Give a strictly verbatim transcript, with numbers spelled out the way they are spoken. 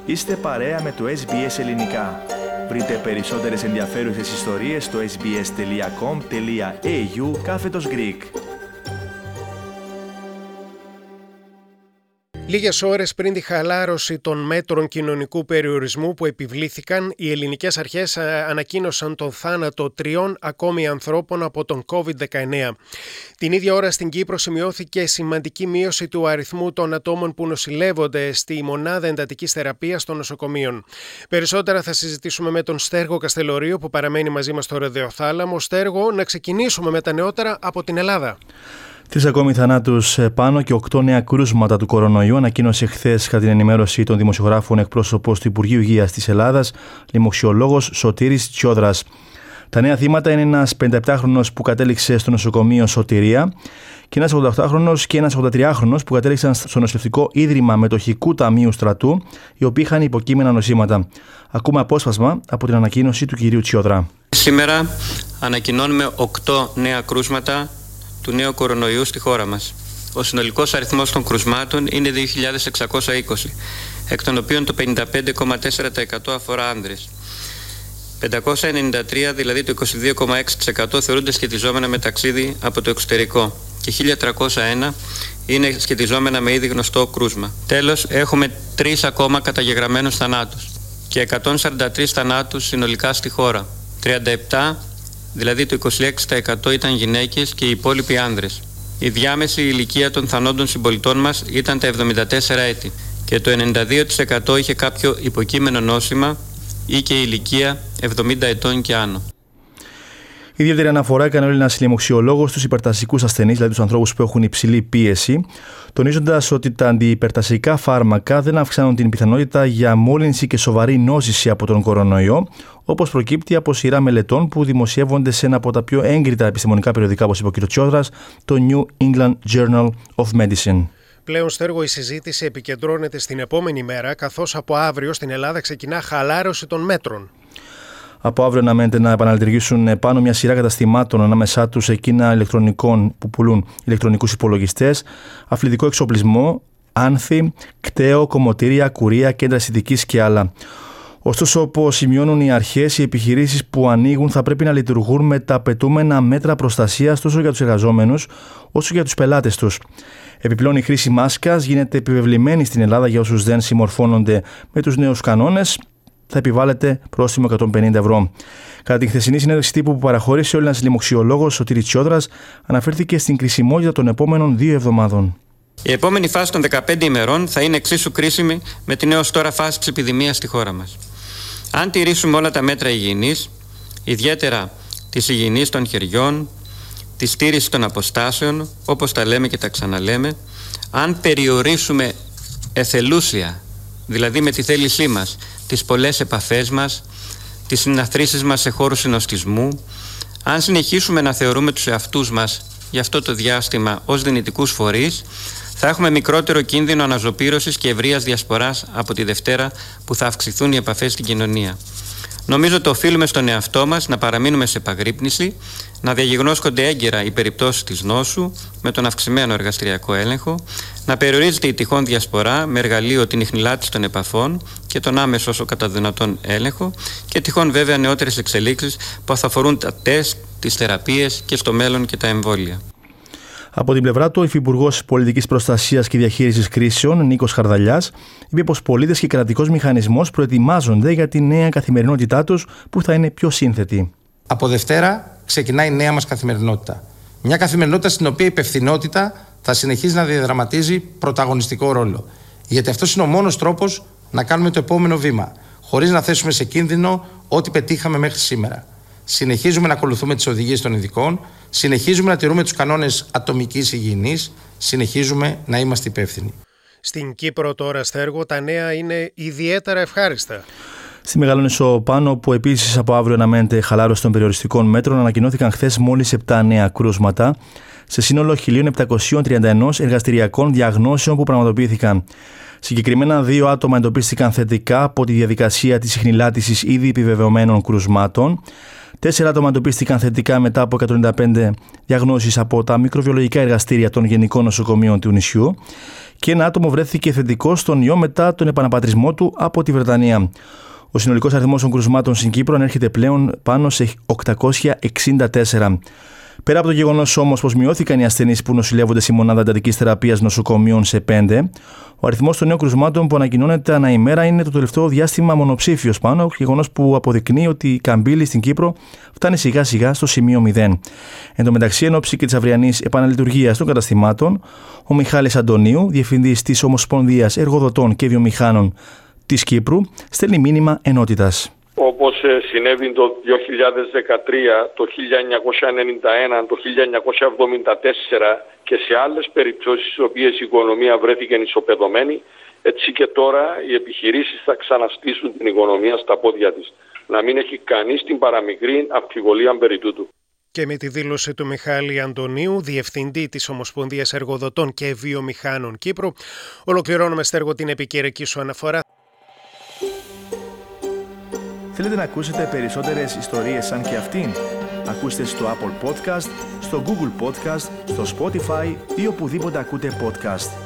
Είστε παρέα με το ες μπι ες Ελληνικά. Βρείτε περισσότερες ενδιαφέρουσες ιστορίες στο sbs.com.au κάθετος Greek. Λίγες ώρες πριν τη χαλάρωση των μέτρων κοινωνικού περιορισμού που επιβλήθηκαν, οι ελληνικές αρχές ανακοίνωσαν τον θάνατο τριών ακόμη ανθρώπων από τον κόβιντ δεκαεννέα. Την ίδια ώρα στην Κύπρο σημειώθηκε σημαντική μείωση του αριθμού των ατόμων που νοσηλεύονται στη μονάδα εντατικής θεραπείας των νοσοκομείων. Περισσότερα θα συζητήσουμε με τον Στέργο Καστελορίου που παραμένει μαζί μας στο ραδιοθάλαμο. Στέργο, να ξεκινήσουμε με τα νεότερα από την Ελλάδα. Τρεις ακόμη θανάτους πάνω και οκτώ νέα κρούσματα του κορονοϊού ανακοίνωσε χθες κατά την ενημέρωση των δημοσιογράφων εκπρόσωπος του Υπουργείου Υγείας της Ελλάδας, λοιμοξιολόγος Σωτήρης Τσιόδρας. Τα νέα θύματα είναι ένας πενηνταεπτάχρονος που κατέληξε στο νοσοκομείο Σωτηρία και ένας ογδοοκτάχρονος και ένας ογδοντατριάχρονος που κατέληξαν στο νοσηλευτικό ίδρυμα Μετοχικού Ταμείου Στρατού, οι οποίοι είχαν υποκείμενα νοσήματα. Ακούμε απόσπασμα από την ανακοίνωση του κυρίου Τσιόδρα. Σήμερα ανακοινώνουμε οκτώ νέα κρούσματα του νέου κορονοϊού στη χώρα μας. Ο συνολικός αριθμός των κρουσμάτων είναι δύο χιλιάδες εξακόσια είκοσι, εκ των οποίων το πενήντα πέντε κόμμα τέσσερα τοις εκατό αφορά άνδρες. πεντακόσια ενενήντα τρία, δηλαδή το είκοσι δύο κόμμα έξι τοις εκατό, θεωρούνται σχετιζόμενα με ταξίδι από το εξωτερικό και χίλια τριακόσια ένα είναι σχετιζόμενα με ήδη γνωστό κρούσμα. Τέλος, έχουμε τρεις ακόμα καταγεγραμμένους θανάτους και εκατόν σαράντα τρεις θανάτους συνολικά στη χώρα. τριάντα επτά, δηλαδή το είκοσι έξι τοις εκατό ήταν γυναίκες και οι υπόλοιποι άνδρες. Η διάμεση ηλικία των θανόντων συμπολιτών μας ήταν τα εβδομήντα τέσσερα έτη και το ενενήντα δύο τοις εκατό είχε κάποιο υποκείμενο νόσημα ή και ηλικία εβδομήντα ετών και άνω. Ιδιαίτερη αναφορά έκανε ο Έλληνας λοιμοξιολόγος στους υπερτασικούς ασθενείς, δηλαδή τους ανθρώπους που έχουν υψηλή πίεση, τονίζοντας ότι τα αντιυπερτασικά φάρμακα δεν αυξάνουν την πιθανότητα για μόλυνση και σοβαρή νόσηση από τον κορονοϊό, όπως προκύπτει από σειρά μελετών που δημοσιεύονται σε ένα από τα πιο έγκριτα επιστημονικά περιοδικά, όπως είπε ο κ. Τσιόδρας, το New England Journal of Medicine. Πλέον, Στέργο, η συζήτηση επικεντρώνεται στην επόμενη μέρα, καθώς από αύριο στην Ελλάδα ξεκινά χαλάρωση των μέτρων. Από αύριο αναμένεται να επαναλειτουργήσουν πάνω μια σειρά καταστημάτων, ανάμεσά τους εκείνα ηλεκτρονικών που πουλούν ηλεκτρονικούς υπολογιστές, αθλητικό εξοπλισμό, άνθη, κταίο, κομμωτήρια, κουρία, κέντρα αισθητικής και άλλα. Ωστόσο, όπως σημειώνουν οι αρχές, οι επιχειρήσεις που ανοίγουν θα πρέπει να λειτουργούν με τα απαιτούμενα μέτρα προστασίας τόσο για τους εργαζόμενους όσο και για τους πελάτες τους. Επιπλέον, η χρήση μάσκας γίνεται επιβεβλημένη στην Ελλάδα για όσους δεν συμμορφώνονται με τους νέους κανόνες. Θα επιβάλλεται πρόστιμο εκατόν πενήντα ευρώ. Κατά την χθεσινή συνέντευξη τύπου που παραχώρησε ο Έλληνας λοιμοξιολόγος Σωτήρης Τσιόδρας, αναφέρθηκε στην κρισιμότητα των επόμενων δύο εβδομάδων. Η επόμενη φάση των δεκαπέντε ημερών θα είναι εξίσου κρίσιμη με την έως τώρα φάση της επιδημίας στη χώρα μας. Αν τηρήσουμε όλα τα μέτρα υγιεινής, ιδιαίτερα της υγιεινής των χεριών, της στήρησης των αποστάσεων, όπως τα λέμε και τα ξαναλέμε, αν περιορίσουμε εθελούσια, δηλαδή με τη θέλησή μας, τις πολλές επαφές μας, τις συναθρήσεις μας σε χώρους συνοστισμού, αν συνεχίσουμε να θεωρούμε τους εαυτούς μας για αυτό το διάστημα ως δυνητικούς φορείς, θα έχουμε μικρότερο κίνδυνο αναζωπήρωσης και ευρείας διασποράς από τη Δευτέρα που θα αυξηθούν οι επαφές στην κοινωνία. Νομίζω το οφείλουμε στον εαυτό μας να παραμείνουμε σε επαγρύπνηση, να διαγιγνώσκονται έγκαιρα οι περιπτώσεις της νόσου με τον αυξημένο εργαστηριακό έλεγχο, να περιορίζεται η τυχόν διασπορά με εργαλείο την ιχνηλάτηση των επαφών και τον άμεσο όσο κατά δυνατόν έλεγχο και τυχόν βέβαια νεότερες εξελίξεις που θα αφορούν τα τεστ, τις θεραπείες και στο μέλλον και τα εμβόλια. Από την πλευρά του, ο Υφυπουργός Πολιτικής Προστασίας και Διαχείρισης Κρίσεων, Νίκος Χαρδαλιάς, είπε πως πολίτες και κρατικός μηχανισμός προετοιμάζονται για τη νέα καθημερινότητά τους που θα είναι πιο σύνθετη. Από Δευτέρα ξεκινάει η νέα μας καθημερινότητα. Μια καθημερινότητα στην οποία η υπευθυνότητα θα συνεχίζει να διαδραματίζει πρωταγωνιστικό ρόλο. Γιατί αυτός είναι ο μόνος τρόπος να κάνουμε το επόμενο βήμα, χωρίς να θέσουμε σε κίνδυνο ό,τι πετύχαμε μέχρι σήμερα. Συνεχίζουμε να ακολουθούμε τις οδηγίες των ειδικών, συνεχίζουμε να τηρούμε τους κανόνες ατομικής υγιεινής, συνεχίζουμε να είμαστε υπεύθυνοι. Στην Κύπρο τώρα, Στέργο, τα νέα είναι ιδιαίτερα ευχάριστα. Στη Μεγαλόνισσο Πάνω, που επίσης από αύριο αναμένεται χαλάρωση των περιοριστικών μέτρων, ανακοινώθηκαν χθες μόλις επτά νέα κρούσματα, σε σύνολο χίλια επτακόσιες τριάντα ένα εργαστηριακών διαγνώσεων που πραγματοποιήθηκαν. Συγκεκριμένα, δύο άτομα εντοπίστηκαν θετικά από τη διαδικασία της ιχνηλάτησης ήδη επιβεβαιωμένων κρουσμάτων. Τέσσερα άτομα εντοπίστηκαν θετικά μετά από εκατόν ενενήντα πέντε διαγνώσεις από τα μικροβιολογικά εργαστήρια των γενικών νοσοκομείων του νησιού και ένα άτομο βρέθηκε θετικό στον ιό μετά τον επαναπατρισμό του από τη Βρετανία. Ο συνολικός αριθμός των κρουσμάτων στην Κύπρο ανέρχεται πλέον πάνω σε οκτακόσια εξήντα τέσσερα. Πέρα από το γεγονός όμως πως μειώθηκαν οι ασθενείς που νοσηλεύονται στη μονάδα εντατικής θεραπείας νοσοκομείων σε πέντε, ο αριθμός των νέων κρουσμάτων που ανακοινώνεται ανά ημέρα είναι το τελευταίο διάστημα μονοψήφιος πάνω, γεγονός που αποδεικνύει ότι η καμπύλη στην Κύπρο φτάνει σιγά σιγά στο σημείο μηδέν. Εν τω μεταξύ, εν ώψη και της αυριανής επαναλειτουργίας των καταστημάτων, ο Μιχάλης Αντωνίου, διευθυντής της Ομοσπονδίας Εργοδοτών και Βιομηχάνων της Κύπρου, στέλνει μήνυμα ενότητας. Όπως συνέβη το δύο χιλιάδες δεκατρία, το χίλια εννιακόσια ενενήντα ένα, το χίλια εννιακόσια εβδομήντα τέσσερα και σε άλλες περιπτώσεις στις οποίες η οικονομία βρέθηκε ισοπεδωμένη, έτσι και τώρα οι επιχειρήσεις θα ξαναστήσουν την οικονομία στα πόδια της. Να μην έχει κανείς την παραμικρή αμφιβολία περί τούτου. Και με τη δήλωση του Μιχάλη Αντωνίου, Διευθυντή της Ομοσπονδίας Εργοδοτών και Βιομηχάνων Κύπρου, ολοκληρώνουμε, Στέργο, την επικαιρική σου αναφορά. Θέλετε να ακούσετε περισσότερες ιστορίες σαν και αυτήν? Ακούστε στο Apple Podcast, στο Google Podcast, στο Spotify ή οπουδήποτε ακούτε podcast.